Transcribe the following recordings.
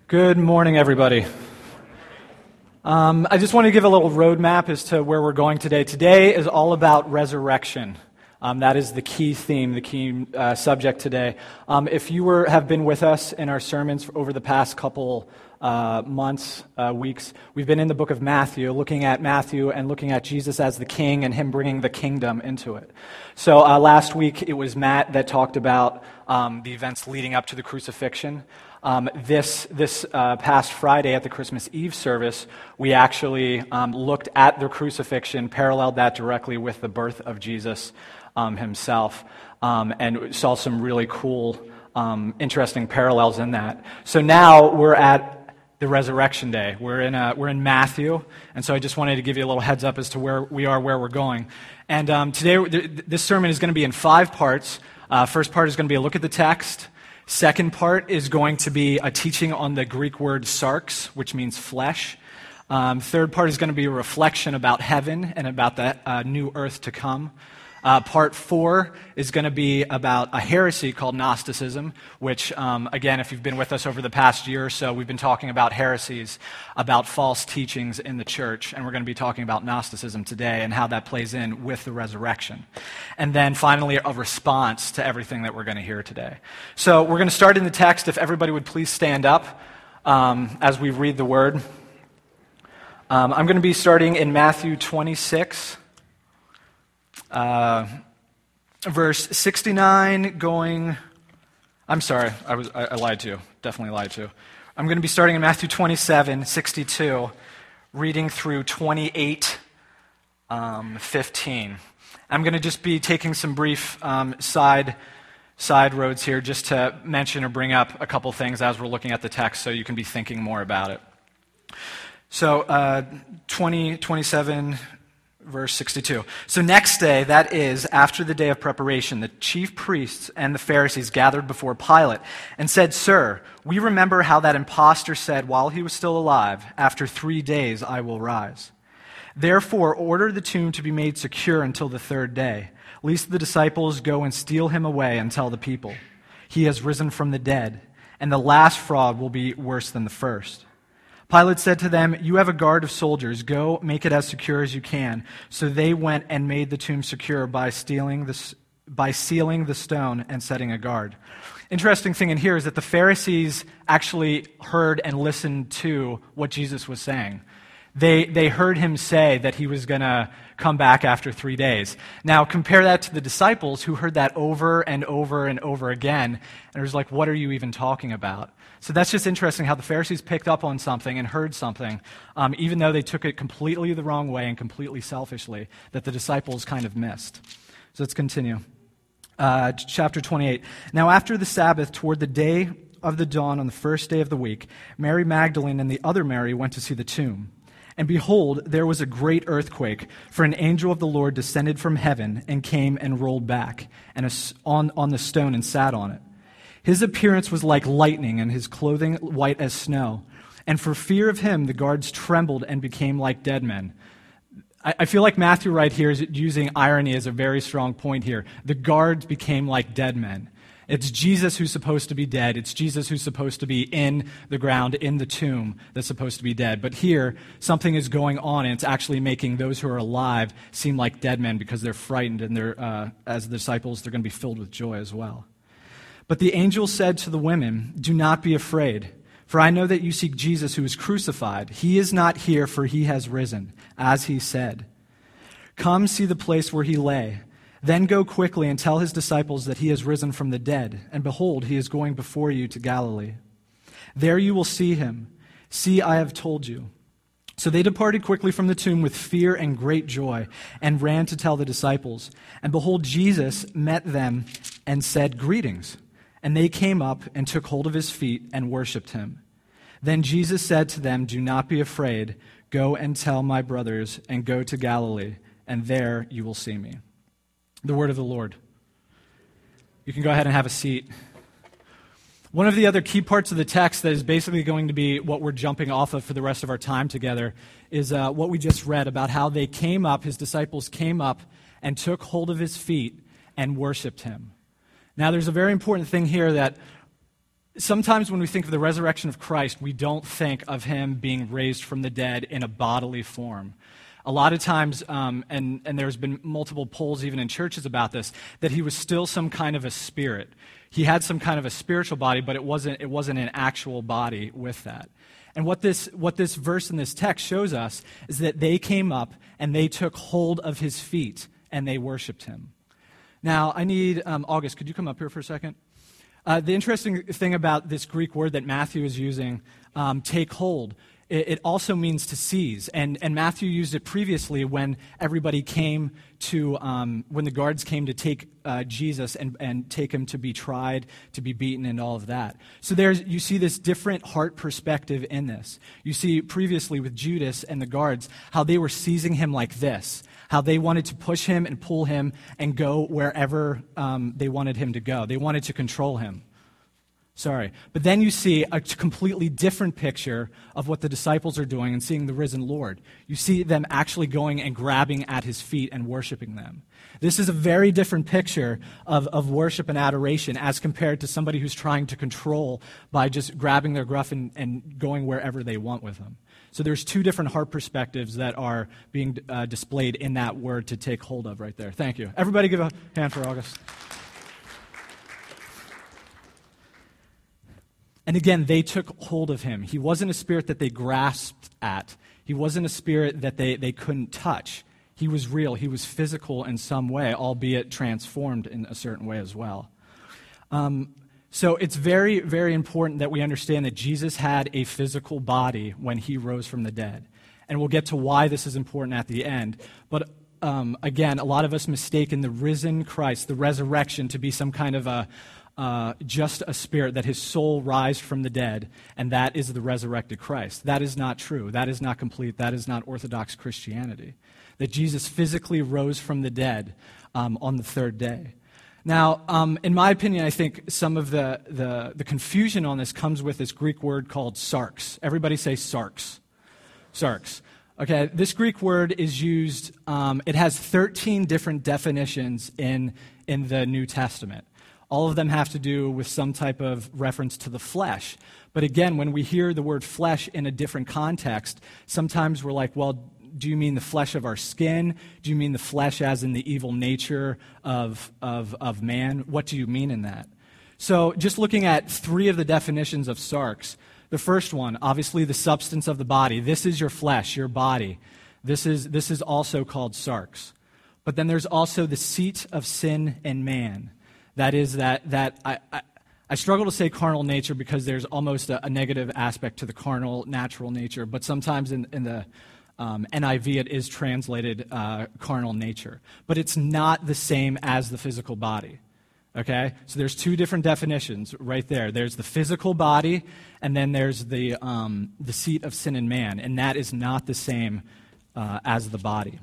Good morning, everybody. I just want to give a little roadmap as to where we're going today. Today is all about resurrection. That is the key theme, the key subject today. If you have been with us in our sermons over the past couple months, weeks, we've been in the book of Matthew, looking at Matthew and looking at Jesus as the king and him bringing the kingdom into it. So last week it was Matt that talked about the events leading up to the crucifixion. This past Friday at the Christmas Eve service, we actually looked at the crucifixion, paralleled that directly with the birth of Jesus himself, and saw some really cool, interesting parallels in that. So now we're at the Resurrection Day. We're in Matthew, and so I just wanted to give you a little heads up as to where we are, where we're going. And today, this sermon is going to be in 5 parts. First part is going to be a look at the text. Second part is going to be a teaching on the Greek word sarx, which means flesh. Third part is going to be a reflection about heaven and about the new earth to come. Part 4 is going to be about a heresy called Gnosticism, which, again, if you've been with us over the past year or so, we've been talking about heresies, about false teachings in the church, and we're going to be talking about Gnosticism today and how that plays in with the resurrection. And then finally, a response to everything that we're going to hear today. So we're going to start in the text. If everybody would please stand up as we read the word. I'm going to be starting in Matthew 26. Verse 69 going, I'm sorry, I lied to you, definitely lied to you. I'm going to be starting in Matthew 27, 62, reading through 28, 15. I'm going to just be taking some brief side roads here just to mention or bring up a couple things as we're looking at the text so you can be thinking more about it. So 27, Verse 62. So next day, that is, after the day of preparation, the chief priests and the Pharisees gathered before Pilate and said, "Sir, we remember how that impostor said while he was still alive, 'After 3 days I will rise.' Therefore, order the tomb to be made secure until the 3rd day, lest the disciples go and steal him away and tell the people, 'He has risen from the dead,' and the last fraud will be worse than the first." Pilate said to them, "You have a guard of soldiers. Go, make it as secure as you can." So they went and made the tomb secure by sealing the stone and setting a guard. Interesting thing in here is that the Pharisees actually heard and listened to what Jesus was saying. They heard him say that he was going to come back after 3 days. Now, compare that to the disciples who heard that over and over and over again, and it was like, what are you even talking about? So that's just interesting how the Pharisees picked up on something and heard something, even though they took it completely the wrong way and completely selfishly, that the disciples kind of missed. So let's continue. Chapter 28. Now after the Sabbath, toward the day of the dawn on the first day of the week, Mary Magdalene and the other Mary went to see the tomb. And behold, there was a great earthquake, for an angel of the Lord descended from heaven and came and rolled back on the stone and sat on it. His appearance was like lightning, and his clothing white as snow. And for fear of him, the guards trembled and became like dead men. I feel like Matthew right here is using irony as a very strong point here. The guards became like dead men. It's Jesus who's supposed to be dead. It's Jesus who's supposed to be in the ground, in the tomb, that's supposed to be dead. But here, something is going on, and it's actually making those who are alive seem like dead men because they're frightened, and as the disciples, they're going to be filled with joy as well. But the angel said to the women, "Do not be afraid, for I know that you seek Jesus who was crucified. He is not here, for he has risen, as he said. Come see the place where he lay. Then go quickly and tell his disciples that he has risen from the dead, and behold, he is going before you to Galilee. There you will see him. See, I have told you." So they departed quickly from the tomb with fear and great joy, and ran to tell the disciples. And behold, Jesus met them and said, "Greetings." And they came up and took hold of his feet and worshipped him. Then Jesus said to them, "Do not be afraid. Go and tell my brothers, and go to Galilee, and there you will see me." The word of the Lord. You can go ahead and have a seat. One of the other key parts of the text that is basically going to be what we're jumping off of for the rest of our time together is what we just read about how they came up, his disciples came up and took hold of his feet and worshiped him. Now, there's a very important thing here that sometimes when we think of the resurrection of Christ, we don't think of him being raised from the dead in a bodily form. A lot of times, and there's been multiple polls even in churches about this, that he was still some kind of a spirit. He had some kind of a spiritual body, but it wasn't an actual body with that. And what this verse in this text shows us is that they came up and they took hold of his feet and they worshiped him. Now, I need, August, could you come up here for a second? The interesting thing about this Greek word that Matthew is using, take hold, it also means to seize. And Matthew used it previously when everybody came to, when the guards came to take Jesus and take him to be tried, to be beaten, and all of that. So you see this different heart perspective in this. You see previously with Judas and the guards, how they were seizing him like this, how they wanted to push him and pull him and go wherever they wanted him to go. They wanted to control him. But then you see a completely different picture of what the disciples are doing and seeing the risen Lord. You see them actually going and grabbing at his feet and worshiping them. This is a very different picture of worship and adoration as compared to somebody who's trying to control by just grabbing their gruff and going wherever they want with them. So there's two different heart perspectives that are being displayed in that word to take hold of right there. Thank you. Everybody give a hand for August. And again, they took hold of him. He wasn't a spirit that they grasped at. He wasn't a spirit that they couldn't touch. He was real. He was physical in some way, albeit transformed in a certain way as well. So it's very, very important that we understand that Jesus had a physical body when he rose from the dead. And we'll get to why this is important at the end. But again, a lot of us mistaken the risen Christ, the resurrection, to be some kind of just a spirit, that his soul rised from the dead, and that is the resurrected Christ. That is not true. That is not complete. That is not Orthodox Christianity. That Jesus physically rose from the dead on the third day. Now, in my opinion, I think some of the confusion on this comes with this Greek word called sarx. Everybody say sarx. Sarx. Okay, this Greek word is used, it has 13 different definitions in the New Testament. All of them have to do with some type of reference to the flesh. But again, when we hear the word flesh in a different context, sometimes we're like, well, do you mean the flesh of our skin? Do you mean the flesh as in the evil nature of man? What do you mean in that? So just looking at 3 of the definitions of sarx, the first one, obviously the substance of the body. This is your flesh, your body. This is also called sarx. But then there's also the seat of sin in man. That is that I struggle to say carnal nature because there's almost a negative aspect to the carnal, natural nature. But sometimes in the NIV it is translated carnal nature. But it's not the same as the physical body. Okay? So there's 2 different definitions right there. There's the physical body, and then there's the seat of sin in man. And that is not the same as the body.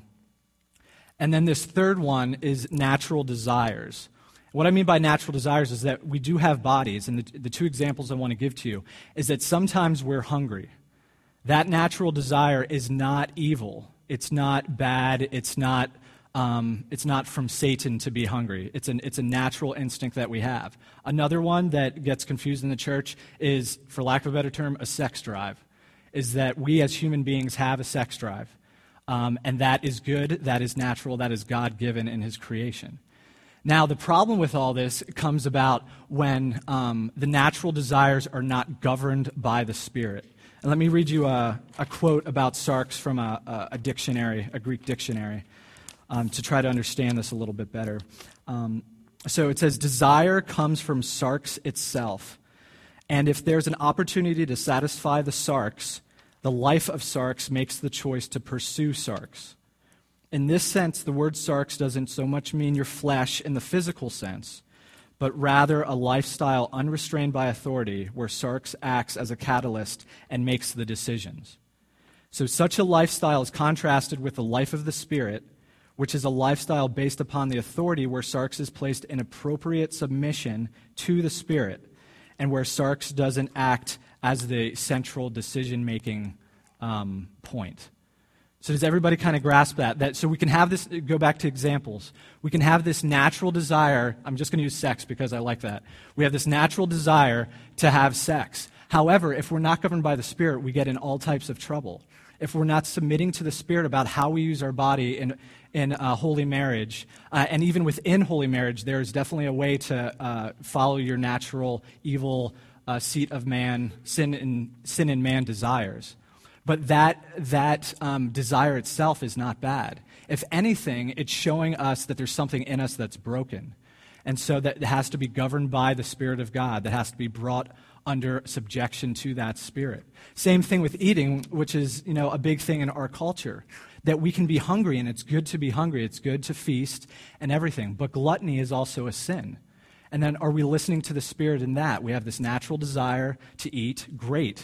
And then this third one is natural desires. What I mean by natural desires is that we do have bodies, and the 2 examples I want to give to you is that sometimes we're hungry. That natural desire is not evil. It's not bad. It's not from Satan to be hungry. It's a natural instinct that we have. Another one that gets confused in the church is, for lack of a better term, a sex drive, is that we as human beings have a sex drive. And that is good, that is natural, that is God-given in his creation. Now, the problem with all this comes about when the natural desires are not governed by the Spirit. And let me read you a quote about sarx from a dictionary, a Greek dictionary, to try to understand this a little bit better. So it says, desire comes from sarx itself. And if there's an opportunity to satisfy the sarx, the life of sarx makes the choice to pursue sarx. In this sense, the word sarx doesn't so much mean your flesh in the physical sense, but rather a lifestyle unrestrained by authority where sarx acts as a catalyst and makes the decisions. So such a lifestyle is contrasted with the life of the Spirit, which is a lifestyle based upon the authority where sarx is placed in appropriate submission to the Spirit, and where sarx doesn't act as the central decision-making point. So does everybody kind of grasp that? So we can have this, go back to examples. We can have this natural desire. I'm just going to use sex because I like that. We have this natural desire to have sex. However, if we're not governed by the Spirit, we get in all types of trouble. If we're not submitting to the Spirit about how we use our body in holy marriage, and even within holy marriage, there is definitely a way to follow your natural evil seat of man, sin in man desires. But that desire itself is not bad. If anything, it's showing us that there's something in us that's broken. And so that it has to be governed by the Spirit of God, that has to be brought under subjection to that Spirit. Same thing with eating, which is, a big thing in our culture, that we can be hungry, and it's good to be hungry. It's good to feast and everything. But gluttony is also a sin. And then are we listening to the Spirit in that? We have this natural desire to eat, great.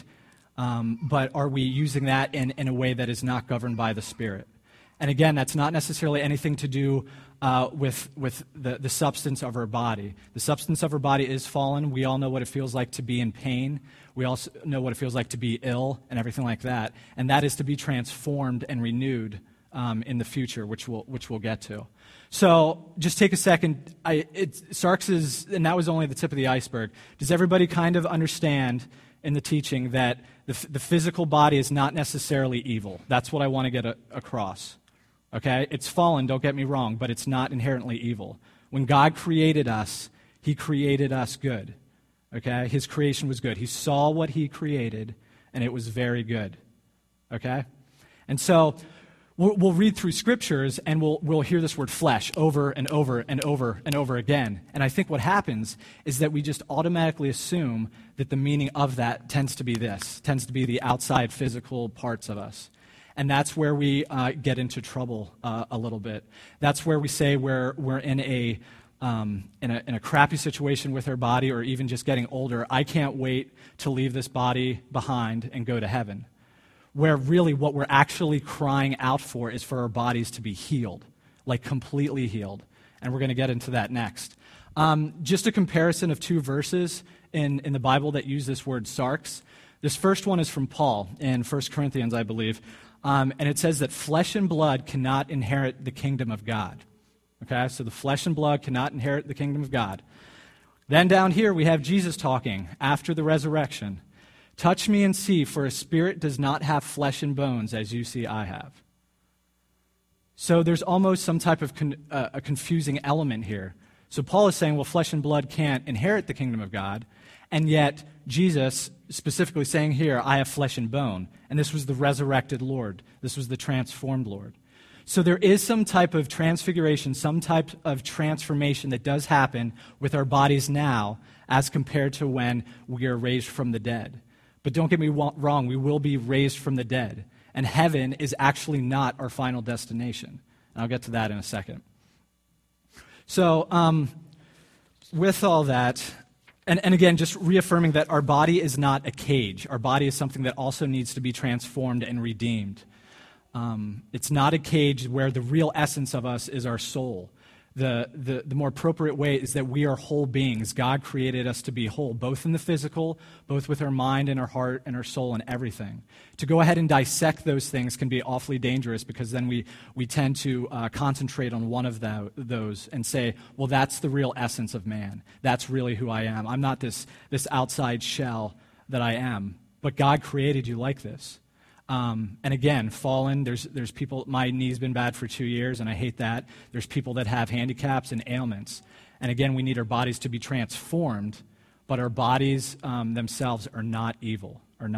But are we using that in a way that is not governed by the Spirit? And again, that's not necessarily anything to do with the substance of our body. The substance of our body is fallen. We all know what it feels like to be in pain. We also know what it feels like to be ill and everything like that. And that is to be transformed and renewed in the future, which we'll get to. So just take a second. Sarks is, and that was only the tip of the iceberg. Does everybody kind of understand in the teaching that the physical body is not necessarily evil? That's what I want to get across. Okay? It's fallen, don't get me wrong, but it's not inherently evil. When God created us, He created us good. Okay? His creation was good. He saw what He created, and it was very good. Okay? And so we'll read through scriptures, and we'll hear this word flesh over and over and over and over again. And I think what happens is that we just automatically assume that the meaning of that tends to be the outside physical parts of us. And that's where we get into trouble a little bit. That's where we say we're in a crappy situation with our body, or even just getting older. I can't wait to leave this body behind and go to heaven. Where really what we're actually crying out for is for our bodies to be healed, like completely healed. And we're going to get into that next. Just a comparison of two verses in the Bible that use this word sarx. This first one is from Paul in 1 Corinthians, I believe. And it says that flesh and blood cannot inherit the kingdom of God. Okay, so the flesh and blood cannot inherit the kingdom of God. Then down here we have Jesus talking after the resurrection. Touch me and see, for a spirit does not have flesh and bones, as you see I have. So there's almost some type of a confusing element here. So Paul is saying, well, flesh and blood can't inherit the kingdom of God, and yet Jesus specifically saying here, I have flesh and bone. And this was the resurrected Lord. This was the transformed Lord. So there is some type of transfiguration, some type of transformation that does happen with our bodies now as compared to when we are raised from the dead. But don't get me wrong, we will be raised from the dead. And heaven is actually not our final destination. And I'll get to that in a second. So with all that, and again, just reaffirming that our body is not a cage. Our body is something that also needs to be transformed and redeemed. It's not a cage where the real essence of us is our soul. The more appropriate way is that we are whole beings. God created us to be whole, both in the physical, both with our mind and our heart and our soul and everything. To go ahead and dissect those things can be awfully dangerous, because then we tend to concentrate on one of those and say, well, that's the real essence of man. That's really who I am. I'm not this outside shell that I am. But God created you like this. And again, fallen, there's people, my knee's been bad for 2 years, and I hate that. There's people that have handicaps and ailments. And again, we need our bodies to be transformed, but our bodies themselves are not evil,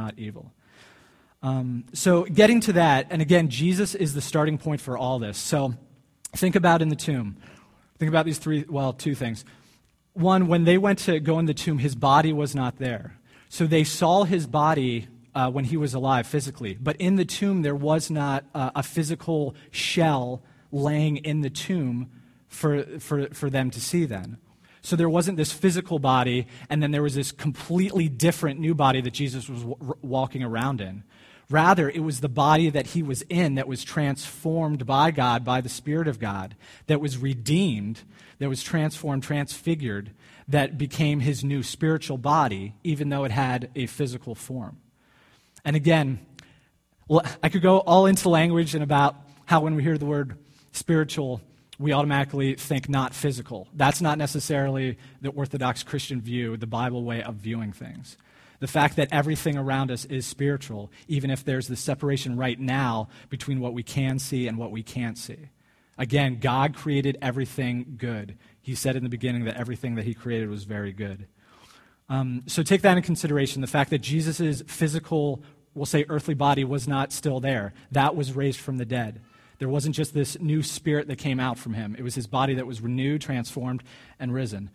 So getting to that, and again, Jesus is the starting point for all this. So think about in the tomb. Think about these two things. One, when they went to go in the tomb, his body was not there. So they saw his body when he was alive physically. But in the tomb, there was not a physical shell laying in the tomb for them to see then. So there wasn't this physical body, and then there was this completely different new body that Jesus was walking around in. Rather, it was the body that he was in that was transformed by God, by the Spirit of God, that was redeemed, that was transformed, transfigured, that became his new spiritual body, even though it had a physical form. And again, Well, I could go all into language and about how when we hear the word spiritual, we automatically think not physical. That's not necessarily the Orthodox Christian view, the Bible way of viewing things. The fact that everything around us is spiritual, even if there's the separation right now between what we can see and what we can't see. Again, God created everything good. He said in the beginning that everything that he created was very good. So take that in consideration, the fact that Jesus' physical, we'll say earthly body was not still there. That was raised from the dead. There wasn't just this new spirit that came out from him. It was his body that was renewed, transformed, and risen.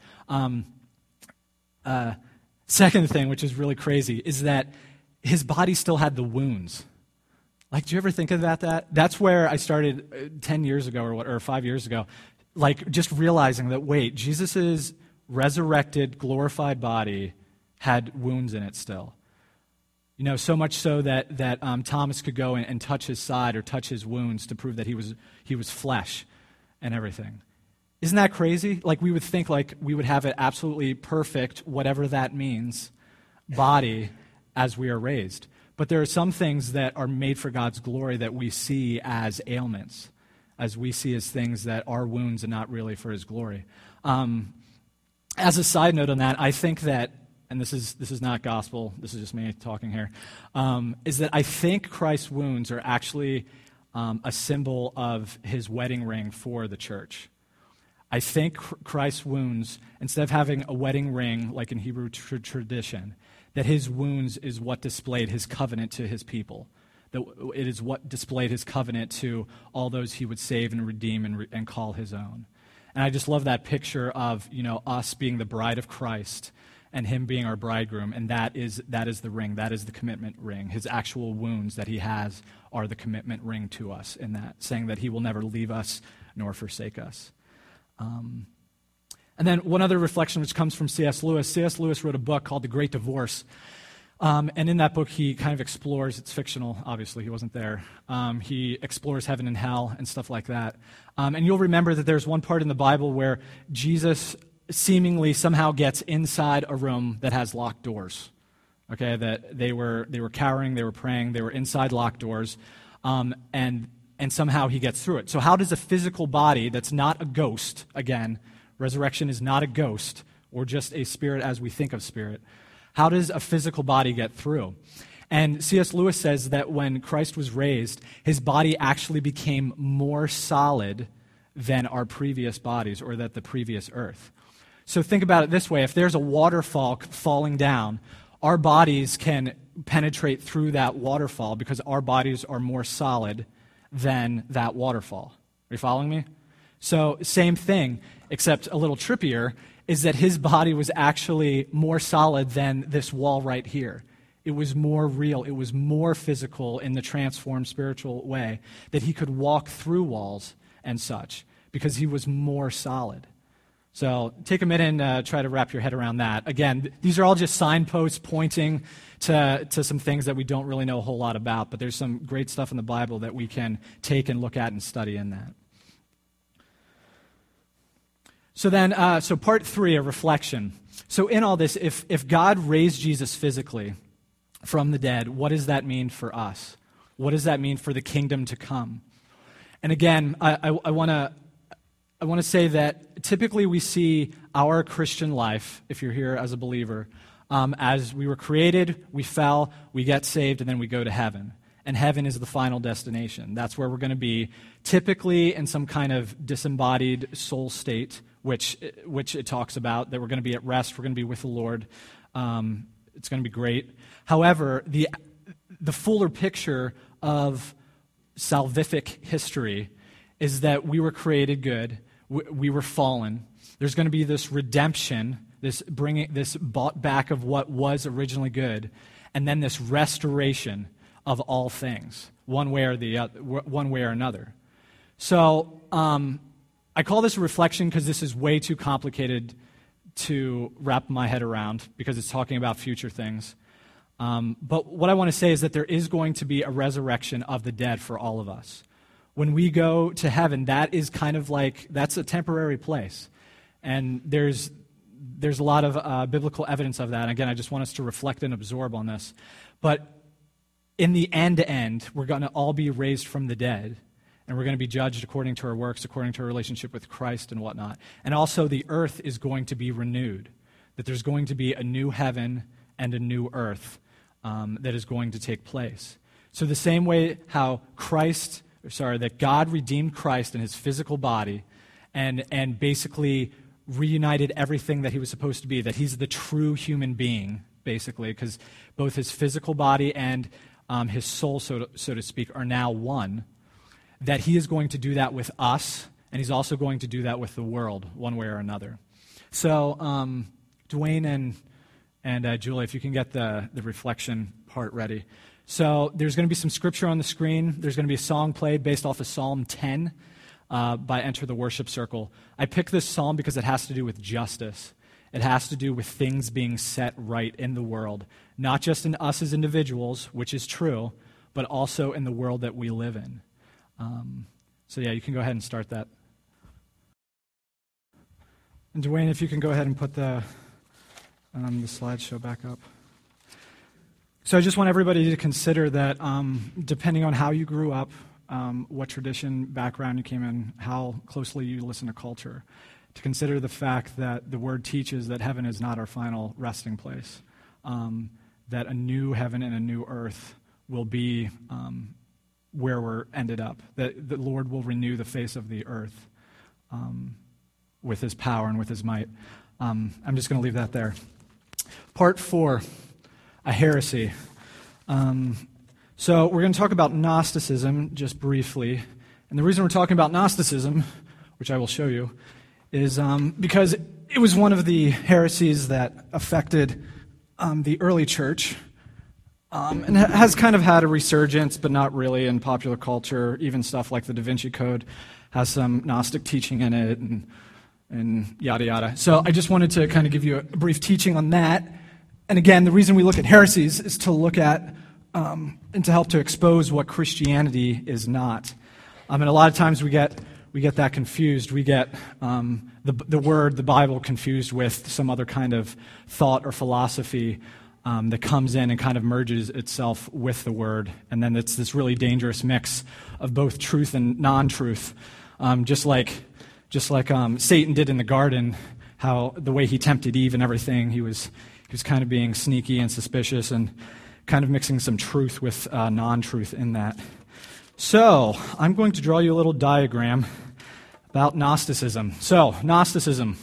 Second thing, which is really crazy, is that his body still had the wounds. Like, do you ever think about that? That's where I started 10 years ago or 5 years ago, like just realizing that, wait, Jesus' resurrected, glorified body had wounds in it still. You know, so much so that Thomas could go and touch his side or touch his wounds to prove that he was flesh and everything. Isn't that crazy? Like, we would think like we would have an absolutely perfect, whatever that means, body as we are raised. But there are some things that are made for God's glory that we see as ailments, as we see as things that are wounds and not really for his glory. As a side note on that, I think that, and this is not gospel, this is just me talking here, is that I think Christ's wounds are actually a symbol of his wedding ring for the church. I think Christ's wounds, instead of having a wedding ring like in Hebrew tradition, that his wounds is what displayed his covenant to his people. That it is what displayed his covenant to all those he would save and redeem and call his own. And I just love that picture of, you know, us being the bride of Christ and him being our bridegroom, and that is the ring, that is the commitment ring. His actual wounds that he has are the commitment ring to us in that, saying that he will never leave us nor forsake us. And then one other reflection which comes from C.S. Lewis. C.S. Lewis wrote a book called The Great Divorce. And in that book, he kind of explores, it's fictional, obviously, he wasn't there. He explores heaven and hell and stuff like that. And you'll remember that there's one part in the Bible where Jesus seemingly somehow gets inside a room that has locked doors. Okay, that they were cowering, they were praying, they were inside locked doors, and somehow he gets through it. So how does a physical body that's not a ghost, again, resurrection is not a ghost or just a spirit as we think of spirit, how does a physical body get through? And C.S. Lewis says that when Christ was raised, his body actually became more solid than our previous bodies or that the previous earth. So think about it this way. If there's a waterfall falling down, our bodies can penetrate through that waterfall because our bodies are more solid than that waterfall. Are you following me? So same thing, except a little trippier, is that his body was actually more solid than this wall right here. It was more real. It was more physical in the transformed spiritual way that he could walk through walls and such because he was more solid. So take a minute and try to wrap your head around that. Again, these are all just signposts pointing to some things that we don't really know a whole lot about, but there's some great stuff in the Bible that we can take and look at and study in that. So then, so part 3, a reflection. So in all this, if God raised Jesus physically from the dead, what does that mean for us? What does that mean for the kingdom to come? And again, I want to say that typically we see our Christian life, if you're here as a believer, as we were created, we fell, we get saved, and then we go to heaven. And heaven is the final destination. That's where we're going to be, typically in some kind of disembodied soul state, which it talks about, that we're going to be at rest, we're going to be with the Lord. It's going to be great. However, the fuller picture of salvific history is that we were created good, we were fallen. There's going to be this redemption, this bought back of what was originally good, and then this restoration of all things, one way or another. So I call this a reflection because this is way too complicated to wrap my head around because it's talking about future things. But what I want to say is that there is going to be a resurrection of the dead for all of us. When we go to heaven, that is kind of like, that's a temporary place. And there's a lot of biblical evidence of that. And again, I just want us to reflect and absorb on this. But in the end, we're going to all be raised from the dead, and we're going to be judged according to our works, according to our relationship with Christ and whatnot. And also the earth is going to be renewed, that there's going to be a new heaven and a new earth that is going to take place. So the same way how that God redeemed Christ in his physical body and basically reunited everything that he was supposed to be, that he's the true human being, basically, because both his physical body and his soul, so to speak, are now one, that he is going to do that with us, and he's also going to do that with the world, one way or another. So, Dwayne and Julie, if you can get the reflection part ready. So there's going to be some scripture on the screen. There's going to be a song played based off of Psalm 10 by Enter the Worship Circle. I picked this psalm because it has to do with justice. It has to do with things being set right in the world, not just in us as individuals, which is true, but also in the world that we live in. You can go ahead and start that. And Dwayne, if you can go ahead and put the slideshow back up. So I just want everybody to consider that depending on how you grew up, what tradition, background you came in, how closely you listen to culture, to consider the fact that the Word teaches that heaven is not our final resting place, that a new heaven and a new earth will be where we're ended up, that the Lord will renew the face of the earth with his power and with his might. I'm just going to leave that there. Part 4, a heresy. So we're going to talk about Gnosticism just briefly. And the reason we're talking about Gnosticism, which I will show you, is because it was one of the heresies that affected the early church and has kind of had a resurgence, but not really in popular culture. Even stuff like the Da Vinci Code has some Gnostic teaching in it and yada yada. So I just wanted to kind of give you a brief teaching on that. And again, the reason we look at heresies is to look at and to help to expose what Christianity is not. And a lot of times we get that confused. We get the word, the Bible, confused with some other kind of thought or philosophy that comes in and kind of merges itself with the word. And then it's this really dangerous mix of both truth and non-truth. Just like Satan did in the garden, how the way he tempted Eve and everything, he was kind of being sneaky and suspicious and kind of mixing some truth with non-truth in that. So, I'm going to draw you a little diagram about Gnosticism. So, Gnosticism.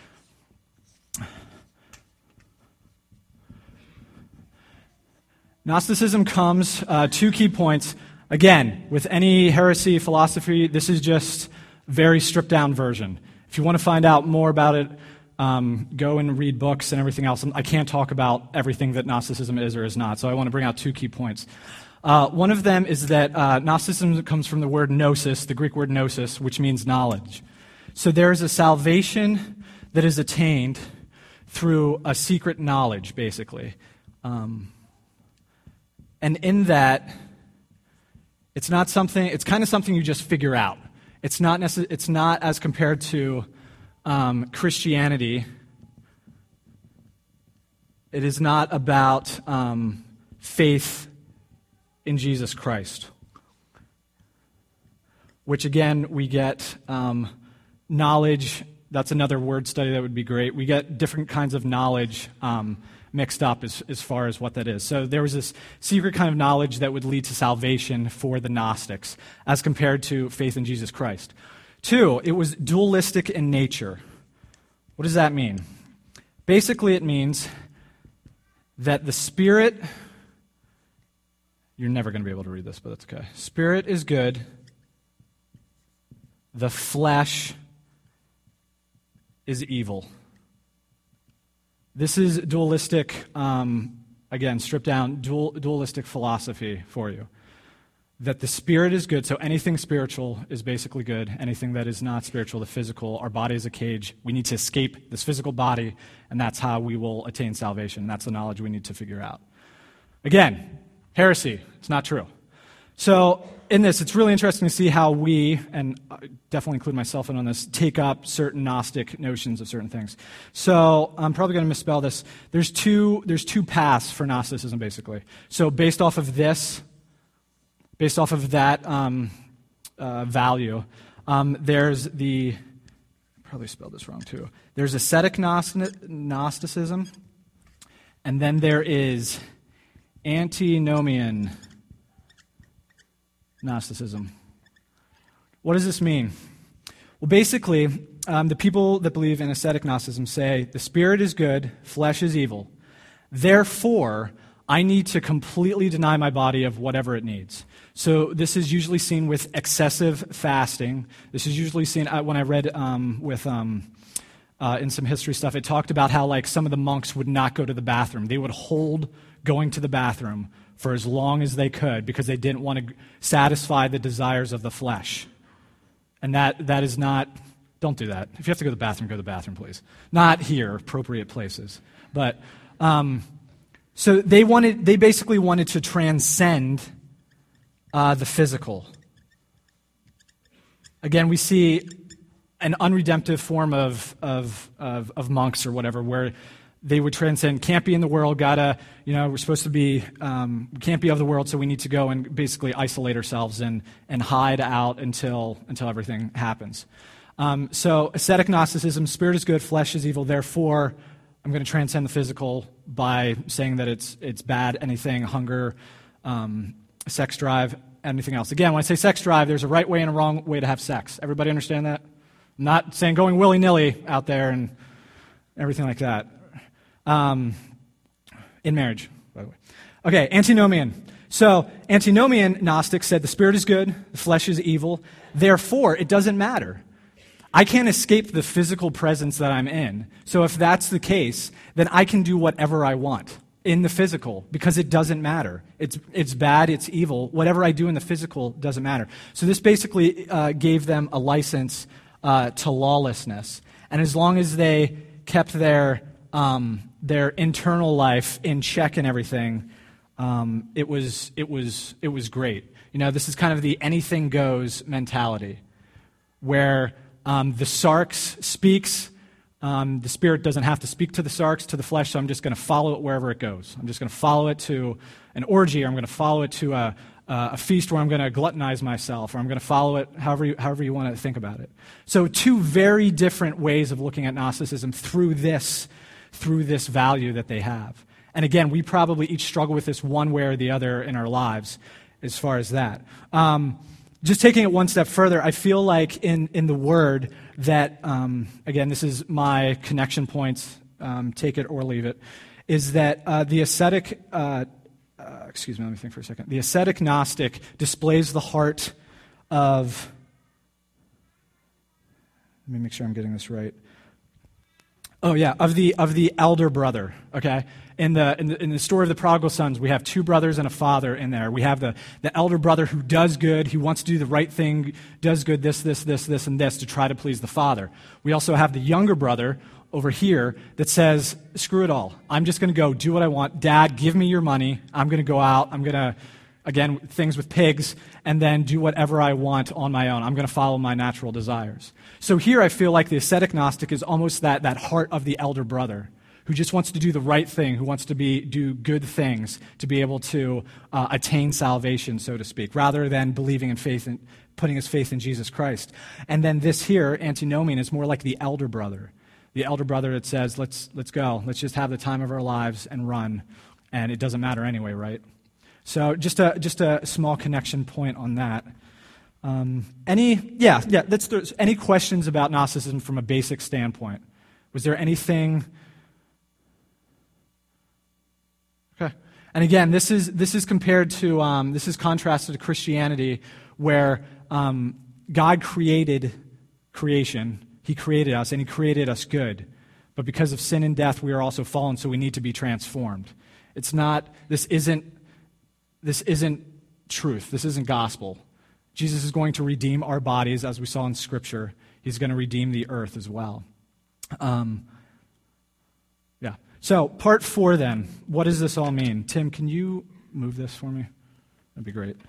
Gnosticism comes, 2 key points. Again, with any heresy philosophy, this is just a very stripped-down version. If you want to find out more about it, go and read books and everything else. I can't talk about everything that Gnosticism is or is not, so I want to bring out 2 key points. One of them is that Gnosticism comes from the word gnosis, the Greek word gnosis, which means knowledge. So there is a salvation that is attained through a secret knowledge, basically. And in that, it's kind of something you just figure out. It's not as compared to Christianity. It is not about faith in Jesus Christ, which again, we get knowledge. That's another word study that would be great. We get different kinds of knowledge mixed up as far as what that is. So there was this secret kind of knowledge that would lead to salvation for the Gnostics as compared to faith in Jesus Christ. 2, it was dualistic in nature. What does that mean? Basically, it means that the Spirit, you're never going to be able to read this, but that's okay. Spirit is good. The flesh is evil. This is dualistic, again, stripped down, dualistic philosophy for you. That the Spirit is good, so anything spiritual is basically good. Anything that is not spiritual, the physical, our body is a cage. We need to escape this physical body, and that's how we will attain salvation. That's the knowledge we need to figure out. Again, heresy. It's not true. So in this, it's really interesting to see how we, and I definitely include myself in on this, take up certain Gnostic notions of certain things. So I'm probably going to misspell this. There's two paths for Gnosticism, basically. So based off of this based off of that value, there's the, I probably spelled this wrong too. There's ascetic Gnosticism, and then there is antinomian Gnosticism. What does this mean? Well, basically, the people that believe in ascetic Gnosticism say the spirit is good, flesh is evil. Therefore, I need to completely deny my body of whatever it needs. So this is usually seen with excessive fasting. This is usually seen when I read in some history stuff. It talked about how like some of the monks would not go to the bathroom. They would hold going to the bathroom for as long as they could because they didn't want to satisfy the desires of the flesh. And that is not, don't do that. If you have to go to the bathroom, please. Not here, appropriate places. But, so they basically wanted to transcend the physical. Again, we see an unredemptive form of monks or whatever, where they would transcend, can't be in the world, we're supposed to be, we can't be of the world, so we need to go and basically isolate ourselves and hide out until everything happens. So ascetic Gnosticism, spirit is good, flesh is evil, therefore I'm going to transcend the physical by saying that it's bad, anything, hunger, sex drive, anything else. Again, when I say sex drive, there's a right way and a wrong way to have sex. Everybody understand that? I'm not saying going willy-nilly out there and everything like that. In marriage, by the way. Okay, antinomian. So, antinomian Gnostics said the spirit is good, the flesh is evil, therefore it doesn't matter. I can't escape the physical presence that I'm in. So if that's the case, then I can do whatever I want in the physical because it doesn't matter. It's bad, it's evil. Whatever I do in the physical doesn't matter. So this basically gave them a license to lawlessness. And as long as they kept their internal life in check and everything, it was great. You know, this is kind of the anything goes mentality, where the sarx speaks. The spirit doesn't have to speak to the sarx, to the flesh, so I'm just going to follow it wherever it goes. I'm just going to follow it to an orgy, or I'm going to follow it to a feast where I'm going to gluttonize myself, or I'm going to follow it however you want to think about it. So two very different ways of looking at Gnosticism through this value that they have. And again, we probably each struggle with this one way or the other in our lives as far as that. Just taking it one step further, I feel like in the Word that, again, this is my connection points, take it or leave it, is that the ascetic, let me think for a second. The ascetic Gnostic displays the heart of, let me make sure I'm getting this right. Oh yeah, of the elder brother. Okay, in the story of the prodigal sons, we have two brothers and a father in there. We have the elder brother who does good, who wants to do the right thing, does good, this, and this to try to please the father. We also have the younger brother over here that says, "Screw it all. I'm just going to go do what I want. Dad, give me your money. I'm going to go out. I'm going to." Again, things with pigs, and then do whatever I want on my own. I'm going to follow my natural desires. So here I feel like the ascetic Gnostic is almost that heart of the elder brother who just wants to do the right thing, who wants to do good things to be able to attain salvation, so to speak, rather than believing in faith and putting his faith in Jesus Christ. And then this here, antinomian, is more like the elder brother. The elder brother that says, let's go. Let's just have the time of our lives and run. And it doesn't matter anyway, right? So just a small connection point on that. Any questions about Gnosticism from a basic standpoint? Was there anything? Okay. And again, this is compared to this is contrasted to Christianity, where God created creation. He created us, and He created us good. But because of sin and death, we are also fallen, so we need to be transformed. This isn't truth. This isn't gospel. Jesus is going to redeem our bodies, as we saw in Scripture. He's going to redeem the earth as well. So, part 4 then. What does this all mean? Tim, can you move this for me? That'd be great.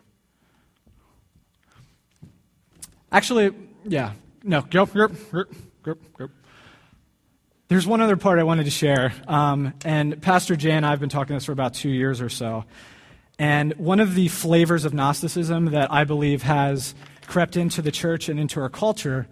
Actually, yeah. No, go. There's one other part I wanted to share. And Pastor Jay and I have been talking this for about 2 years or so. And one of the flavors of Gnosticism that I believe has crept into the church and into our culture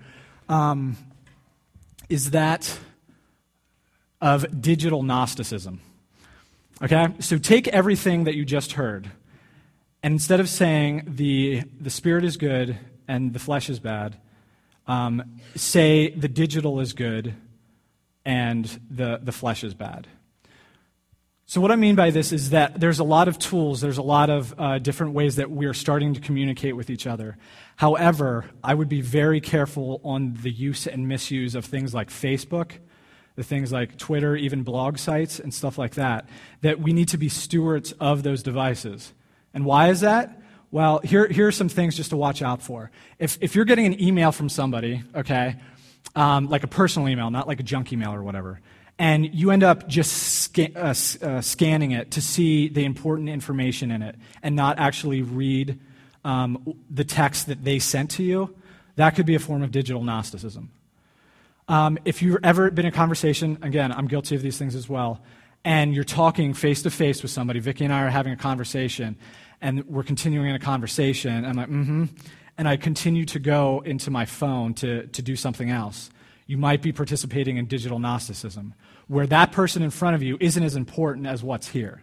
is that of digital Gnosticism. Okay? So take everything that you just heard, and instead of saying the spirit is good and the flesh is bad, say the digital is good and the flesh is bad. So what I mean by this is that there's a lot of tools, there's a lot of different ways that we're starting to communicate with each other. However, I would be very careful on the use and misuse of things like Facebook, the things like Twitter, even blog sites and stuff like that we need to be stewards of those devices. And why is that? Well, here are some things just to watch out for. If you're getting an email from somebody, okay, like a personal email, not like a junk email or whatever, and you end up just scanning it to see the important information in it and not actually read the text that they sent to you, that could be a form of digital Gnosticism. If you've ever been in a conversation, again, I'm guilty of these things as well, and you're talking face-to-face with somebody, Vicki and I are having a conversation, and we're continuing in a conversation, and I'm like, and I continue to go into my phone to do something else. You might be participating in digital Gnosticism, where that person in front of you isn't as important as what's here.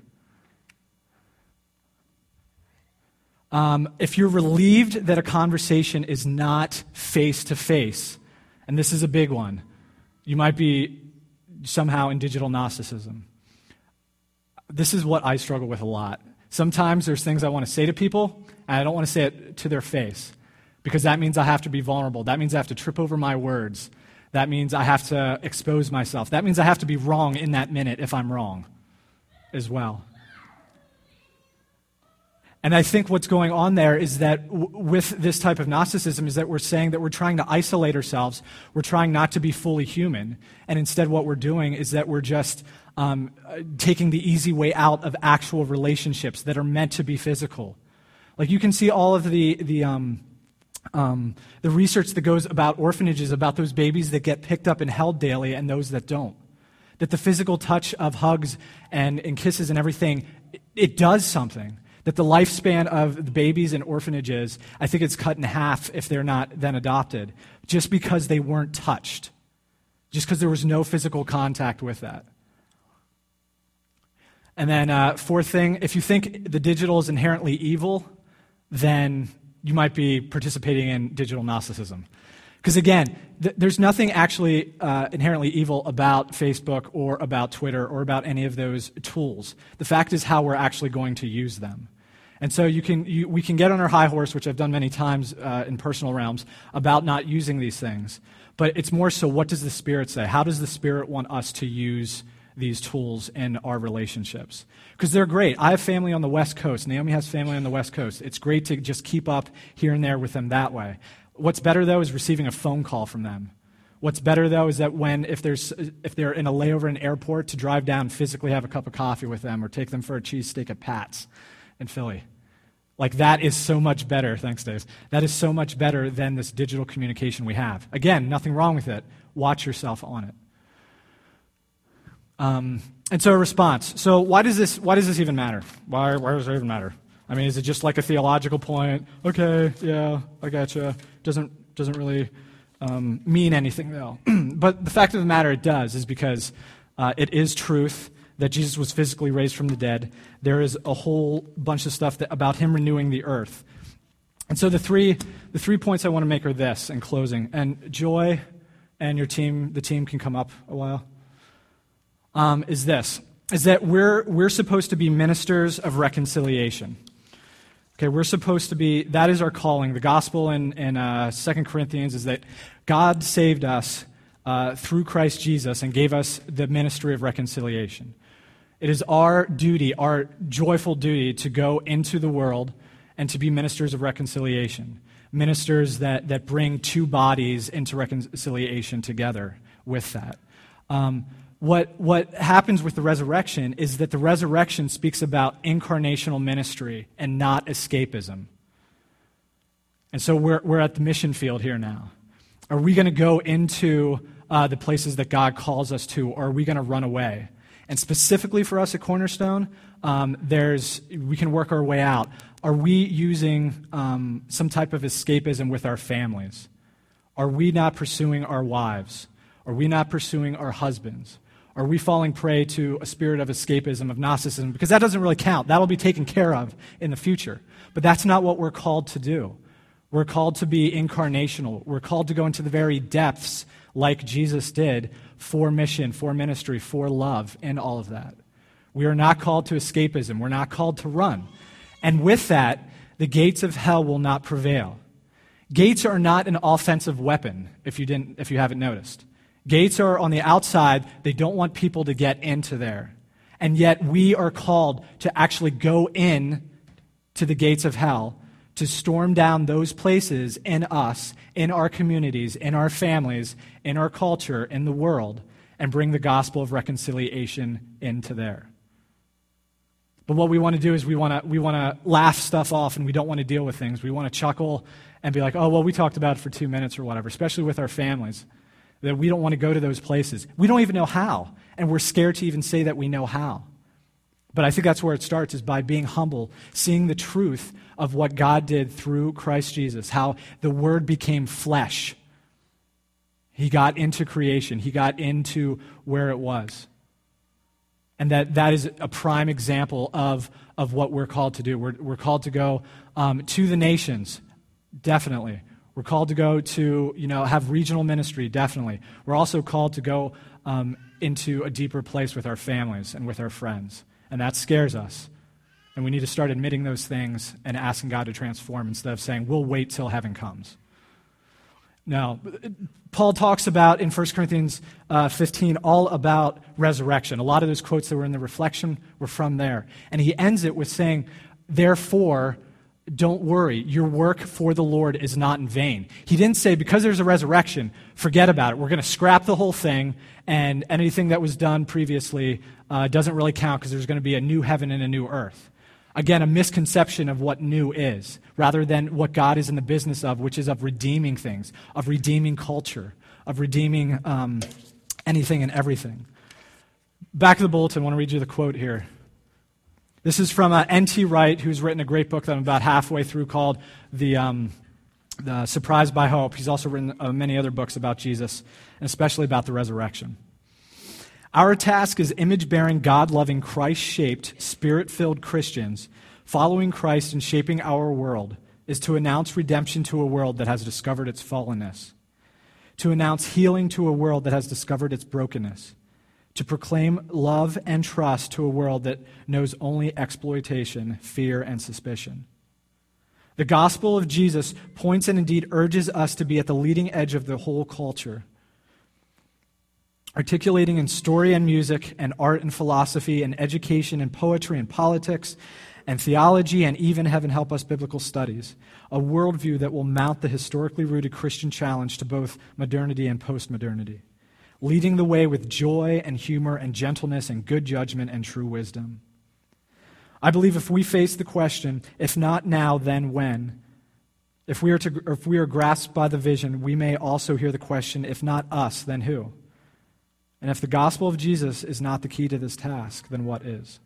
If you're relieved that a conversation is not face-to-face, and this is a big one, you might be somehow in digital Gnosticism. This is what I struggle with a lot. Sometimes there's things I want to say to people, and I don't want to say it to their face, because that means I have to be vulnerable. That means I have to trip over my words. That means I have to expose myself. That means I have to be wrong in that minute if I'm wrong as well. And I think what's going on there is that with this type of Gnosticism is that we're saying that we're trying to isolate ourselves. We're trying not to be fully human. And instead what we're doing is that we're just taking the easy way out of actual relationships that are meant to be physical. Like you can see all of the research that goes about orphanages, about those babies that get picked up and held daily and those that don't. That the physical touch of hugs and kisses and everything, it does something. That the lifespan of the babies in orphanages, I think it's cut in half if they're not then adopted, just because they weren't touched. Just because there was no physical contact with that. And then fourth thing, if you think the digital is inherently evil, then you might be participating in digital Gnosticism. Because again, there's nothing actually inherently evil about Facebook or about Twitter or about any of those tools. The fact is how we're actually going to use them. And so we can get on our high horse, which I've done many times in personal realms, about not using these things. But it's more so, what does the Spirit say? How does the Spirit want us to use these tools in our relationships? Because they're great. I have family on the West Coast. Naomi has family on the West Coast. It's great to just keep up here and there with them that way. What's better, though, is receiving a phone call from them. What's better, though, is that if they're in a layover in an airport, to drive down and physically have a cup of coffee with them or take them for a cheesesteak at Pat's in Philly. Like, that is so much better. Thanks, Dave. That is so much better than this digital communication we have. Again, nothing wrong with it. Watch yourself on it. And so a response. So why does this even matter? Why does it even matter? I mean, is it just like a theological point? Okay, yeah, I gotcha. Doesn't really mean anything, though. But the fact of the matter, it does, is because it is truth that Jesus was physically raised from the dead. There is a whole bunch of stuff about him renewing the earth. And so the three points I want to make are this in closing. And Joy and the team can come up a while. Is that we're supposed to be ministers of reconciliation. Okay, we're supposed to be, that is our calling. The gospel in 2 Corinthians is that God saved us through Christ Jesus and gave us the ministry of reconciliation. It is our duty, our joyful duty, to go into the world and to be ministers of reconciliation. Ministers that bring two bodies into reconciliation together with that. What happens with the resurrection is that the resurrection speaks about incarnational ministry and not escapism. And so we're at the mission field here now. Are we going to go into the places that God calls us to, or are we going to run away? And specifically for us at Cornerstone, we can work our way out. Are we using some type of escapism with our families? Are we not pursuing our wives? Are we not pursuing our husbands? Are we falling prey to a spirit of escapism, of Gnosticism? Because that doesn't really count. That'll be taken care of in the future. But that's not what we're called to do. We're called to be incarnational. We're called to go into the very depths like Jesus did for mission, for ministry, for love, and all of that. We are not called to escapism. We're not called to run. And with that, the gates of hell will not prevail. Gates are not an offensive weapon, if you haven't noticed. Gates are on the outside. They don't want people to get into there. And yet we are called to actually go in to the gates of hell, to storm down those places in us, in our communities, in our families, in our culture, in the world, and bring the gospel of reconciliation into there. But what we want to do is we want to laugh stuff off, and we don't want to deal with things. We want to chuckle and be like, oh, well, we talked about it for 2 minutes or whatever, especially with our families, that we don't want to go to those places. We don't even know how, and we're scared to even say that we know how. But I think that's where it starts, is by being humble, seeing the truth of what God did through Christ Jesus, how the Word became flesh. He got into creation. He got into where it was. And that is a prime example of what we're called to do. We're called to go to the nations, definitely. We're called to go to, have regional ministry, definitely. We're also called to go into a deeper place with our families and with our friends. And that scares us. And we need to start admitting those things and asking God to transform instead of saying, we'll wait till heaven comes. Now, Paul talks about in 1 Corinthians 15 all about resurrection. A lot of those quotes that were in the reflection were from there. And he ends it with saying, therefore, don't worry, your work for the Lord is not in vain. He didn't say, because there's a resurrection, forget about it. We're going to scrap the whole thing, and anything that was done previously doesn't really count because there's going to be a new heaven and a new earth. Again, a misconception of what new is, rather than what God is in the business of, which is of redeeming things, of redeeming culture, of redeeming anything and everything. Back of the bulletin, I want to read you the quote here. This is from N.T. Wright, who's written a great book that I'm about halfway through called The Surprised by Hope. He's also written many other books about Jesus, and especially about the resurrection. Our task as image-bearing, God-loving, Christ-shaped, Spirit-filled Christians, following Christ and shaping our world, is to announce redemption to a world that has discovered its fallenness, to announce healing to a world that has discovered its brokenness, to proclaim love and trust to a world that knows only exploitation, fear, and suspicion. The gospel of Jesus points and indeed urges us to be at the leading edge of the whole culture, articulating in story and music and art and philosophy and education and poetry and politics and theology and even, heaven help us, biblical studies, a worldview that will mount the historically rooted Christian challenge to both modernity and postmodernity, leading the way with joy and humor and gentleness and good judgment and true wisdom. I believe if we face the question, if not now, then when, if we are grasped by the vision, we may also hear the question, if not us, then who? And if the gospel of Jesus is not the key to this task, then what is?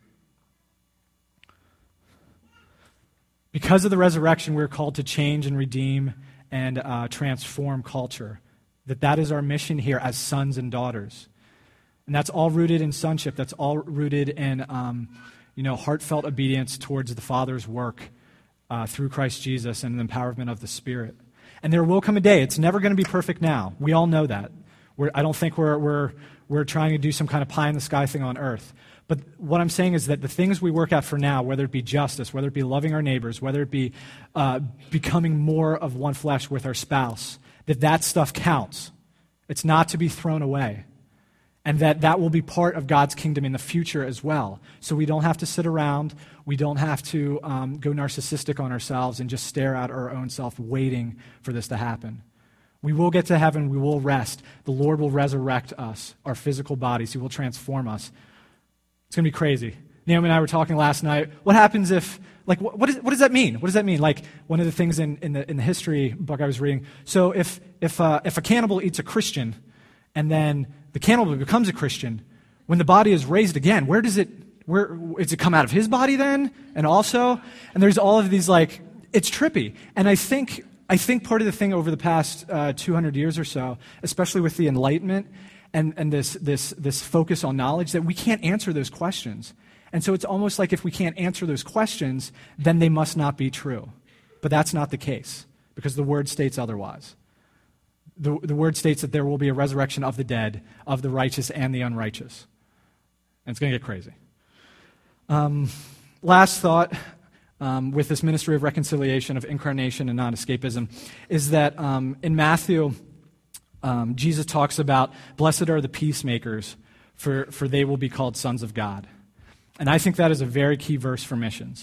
Because of the resurrection, we're called to change and redeem and transform culture. That is our mission here as sons and daughters. And that's all rooted in sonship. That's all rooted in heartfelt obedience towards the Father's work through Christ Jesus and the empowerment of the Spirit. And there will come a day. It's never going to be perfect now. We all know that. I don't think we're trying to do some kind of pie-in-the-sky thing on earth. But what I'm saying is that the things we work at for now, whether it be justice, whether it be loving our neighbors, whether it be becoming more of one flesh with our spouse, that stuff counts. It's not to be thrown away. And that will be part of God's kingdom in the future as well. So we don't have to sit around. We don't have to go narcissistic on ourselves and just stare at our own self waiting for this to happen. We will get to heaven. We will rest. The Lord will resurrect us, our physical bodies. He will transform us. It's going to be crazy. Naomi and I were talking last night. What happens if, what does that mean? What does that mean? Like, one of the things in the history book I was reading, so if a cannibal eats a Christian and then the cannibal becomes a Christian, When the body is raised again, where does it come out of his body then? And there's all of these, like, it's trippy. And I think part of the thing over the past 200 years or so, especially with the Enlightenment and this focus on knowledge, that we can't answer those questions. And so it's almost like if we can't answer those questions, then they must not be true. But that's not the case, because the Word states otherwise. The Word states that there will be a resurrection of the dead, of the righteous and the unrighteous. And it's going to get crazy. Last thought with this ministry of reconciliation, of incarnation and non-escapism, is that in Matthew, Jesus talks about, blessed are the peacemakers, for they will be called sons of God. And I think that is a very key verse for missions,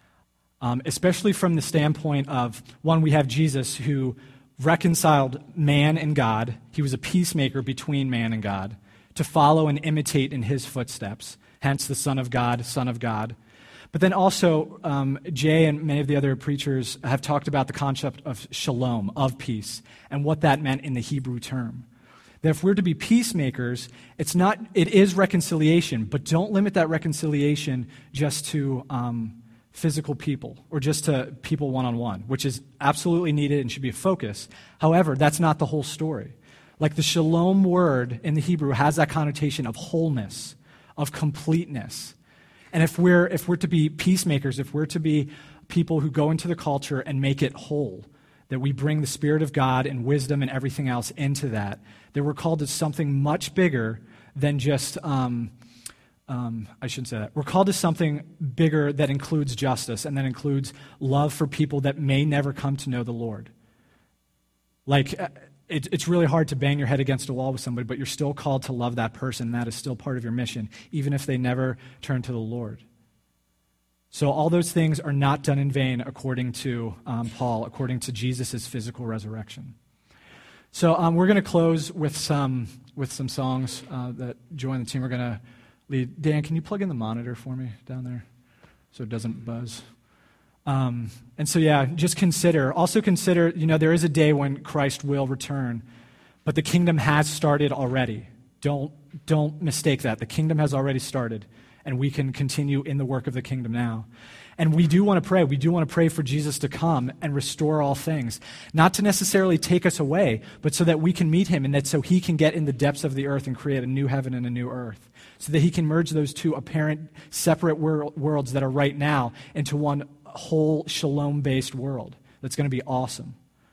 especially from the standpoint of, one, we have Jesus who reconciled man and God. He was a peacemaker between man and God, to follow and imitate in his footsteps, hence the Son of God, Son of God. But then also, Jay and many of the other preachers have talked about the concept of shalom, of peace, and what that meant in the Hebrew term. That if we're to be peacemakers, it is reconciliation, but don't limit that reconciliation just to physical people or just to people one-on-one, which is absolutely needed and should be a focus. However, that's not the whole story. Like, the shalom word in the Hebrew has that connotation of wholeness, of completeness. And if we're to be peacemakers, if we're to be people who go into the culture and make it whole, that we bring the Spirit of God and wisdom and everything else into that we're called to something much bigger than just, I shouldn't say that. We're called to something bigger that includes justice and that includes love for people that may never come to know the Lord. Like, it's really hard to bang your head against a wall with somebody, but you're still called to love that person, and that is still part of your mission, even if they never turn to the Lord. So all those things are not done in vain, according to Paul, according to Jesus' physical resurrection. So we're going to close with some songs that Joy and the team are going to lead. Dan, can you plug in the monitor for me down there so it doesn't buzz? And so, just consider, there is a day when Christ will return, but the kingdom has started already. Don't mistake that. The kingdom has already started, and we can continue in the work of the kingdom now. And we do want to pray. We do want to pray for Jesus to come and restore all things, not to necessarily take us away, but so that we can meet him, and that so he can get in the depths of the earth and create a new heaven and a new earth, so that he can merge those two apparent separate worlds that are right now into one whole shalom-based world that's going to be awesome.